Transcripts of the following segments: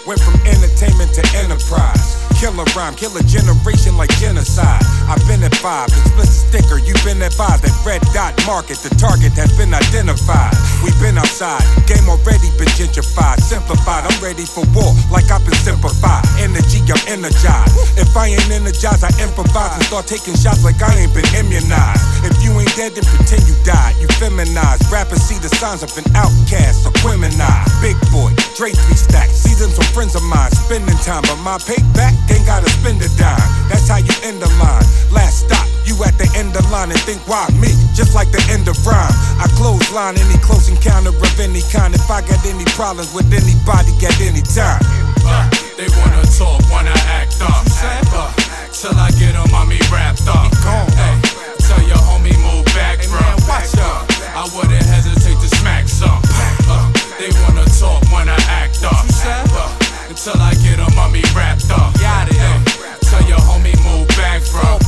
Went from entertainment to enterprise. Killer rhyme, kill a generation like genocide. I've been at 5, explicit sticker, you've been advised. That red dot market, the target has been identified. We've been outside, game already been gentrified. Simplified, I'm ready for war, like I've been simplified. Energy, I'm energized. If I ain't energized, I improvise and start taking shots like I ain't been immunized. If you ain't dead, then pretend you died. You feminized, rappers see the signs of an outcast, a criminalized. Big boy, Dre 3 stacks, see them some friends of mine. Spending time, but my payback ain't gotta spend a dime. That's how you end the line. Last stop, you at the end of line and think, why me? Just like the end of rhyme. I clothesline any close encounter of any kind. If I got any problems with anybody at any time. They wanna talk, wanna act up. Till I get them on me wrapped up. Hey, tell your homie move back, bro. I wouldn't hesitate to smack some. They wanna talk, wanna act up. Until I get them on me wrapped up. Hey, tell your homie move back, bro.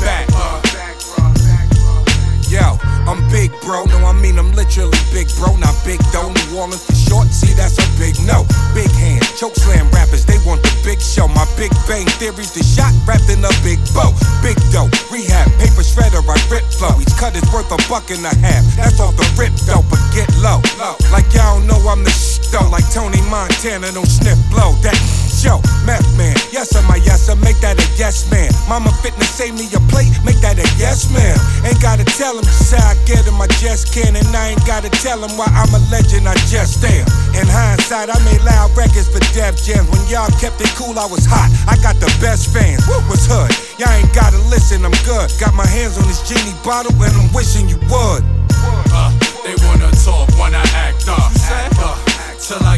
Yo, I'm big, bro. No, I mean I'm literally big, bro. Not big dough. New Orleans for short. See, that's a big no. Big hand, choke slam rappers. They want the big show. My Big Bang Theory's the shot wrapped in a big bow. Big dough, rehab, paper shredder. I rip flow. Each cut is worth $1.50. That's off the rip though, but get low. Like y'all know I'm the though. Like Tony Montana, don't sniff blow. That show, meth man. Yes, I'm a yes, make that a yes man. Mama fitness save me a plate, make that a yes man. Ain't gotta tell him just how I get him, I just can. And I ain't gotta tell him why I'm a legend, I just am. In hindsight, I made loud records for Def Jam. When y'all kept it cool, I was hot. I got the best fans. Was hood. Y'all ain't gotta listen, I'm good. Got my hands on this genie bottle and I'm wishing you would. They wanna talk, wanna act up. Till I